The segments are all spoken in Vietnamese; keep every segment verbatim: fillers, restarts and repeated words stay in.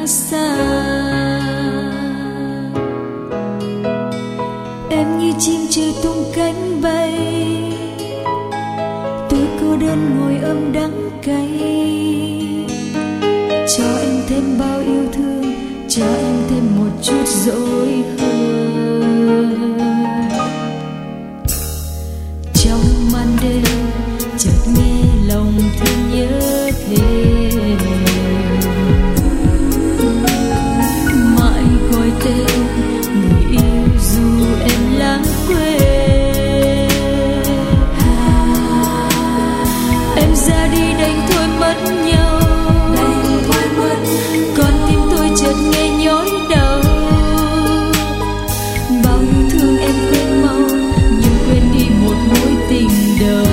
xa. Em như chim chưa tung cánh bay, tôi cô đơn ngồi ôm đắng cay. Cho em thêm bao yêu thương, cho em thêm một chút dỗi hờn. Trong màn đêm chợt nghe lòng thương nhớ thêm, mãi gọi tên người yêu dù em lãng quên. Em ra đi đành thôi mất nhau, con tim tôi chợt nghe nhói đau. Bao yêu thương em quên mau, nhưng quên đi một mối tình đầu.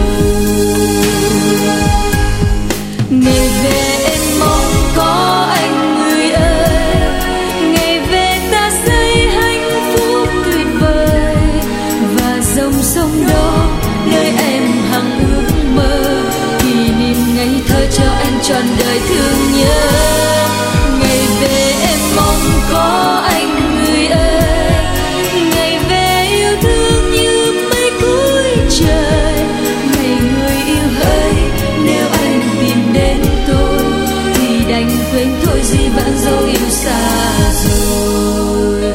Ngày về em mong có anh người ơi, ngày về ta xây hạnh phúc tuyệt vời, và dòng sông đó nơi em hằng ước mơ, kỷ niệm ngây thơ cho anh trọn đời thương nhớ. Ngày về em mong có anh người ơi, ngày về yêu thương như mây cuối trời. Ngày người yêu hỡi, nếu anh tìm đến tôi thì đành quên thôi, dĩ vãng dấu yêu xa rồi.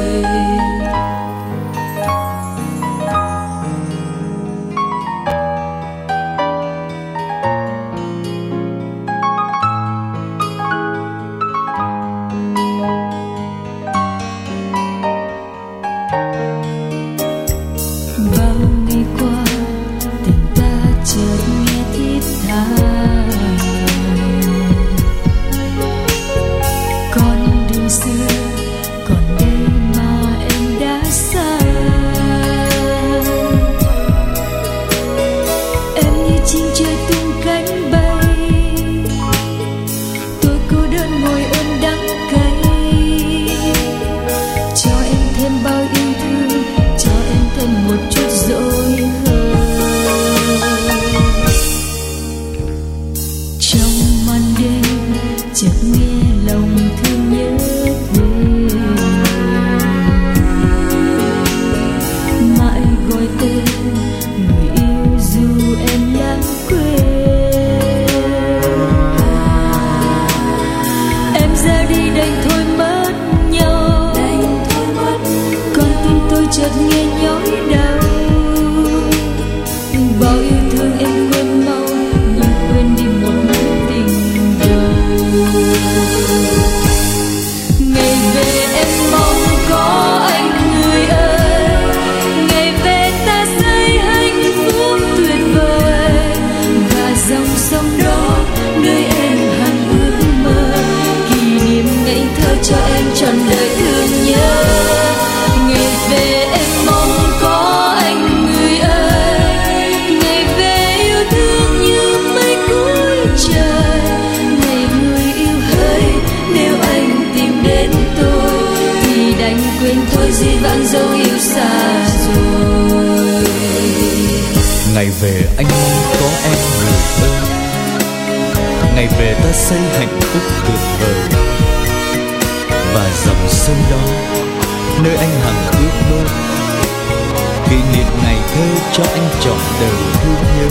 Bao ngày qua tình ta chợt nghe thiết tha, con đường xưa còn đây mà em đã xa. Em như chim chơi tung cánh bay, tôi cô đơn ngồi ôm đắng cay. Cho em thêm bao yêu thương, cho em thêm một chút dỗi hờn. Trong màn đêm chợt nghe lòng thương nhớ thêm, mãi gọi tên người yêu dù em lãng quên. Em ra đi đành thôi mất nhau, con tim tôi chợt nghe nhói đau. Bao yêu thương em quên mau, nhưng quên đi một mối tình đầu. Ngày về em mong có anh người ơi, ngày về ta xây hạnh phúc tuyệt vời, và dòng sông đó nơi em hằng ước mơ, kỷ niệm ngây thơ cho em trọn đời thương nhớ. Ngày về em mong có anh người ơi, ngày về yêu thương như mây cuối trời. Ngày người yêu hỡi, nếu anh tìm đến tôi thì đành quên thôi, dĩ vãng dấu yêu xa rồi. Ngày về anh mong có em người ơi, ngày về ta xây hạnh phúc tuyệt vời, và dòng sông đó nơi anh hằng ước mơ, kỷ niệm ngày thơ cho anh trọn đời thương nhớ.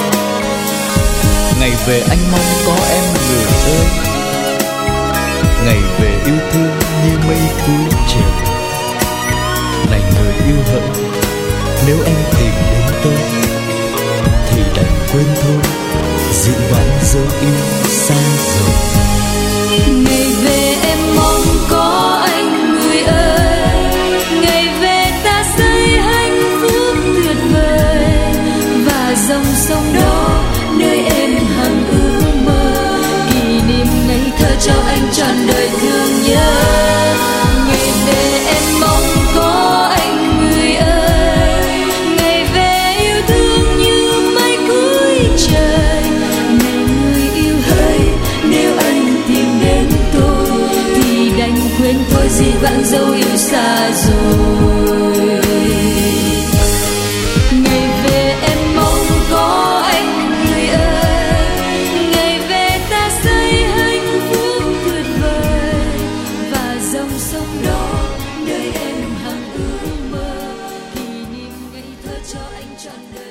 Ngày về anh mong có em người ơi, ngày về yêu thương như mây cuối trời. Này người yêu hỡi, nếu em tìm đến tôi thì đành quên thôi, dĩ vãng dấu yêu xa rồi. Ngày về em mong có anh người ơi, ngày về ta xây hạnh phúc tuyệt vời, và dòng sông đó nơi em hằng ước mơ, kỷ niệm ngây thơ cho anh trọn đời thương nhớ. Ngày về em mong có anh người ơi, ngày về yêu thương như mây cuối trời. Này người yêu hỡi, nếu anh tìm đến tôi cho anh trọn đời.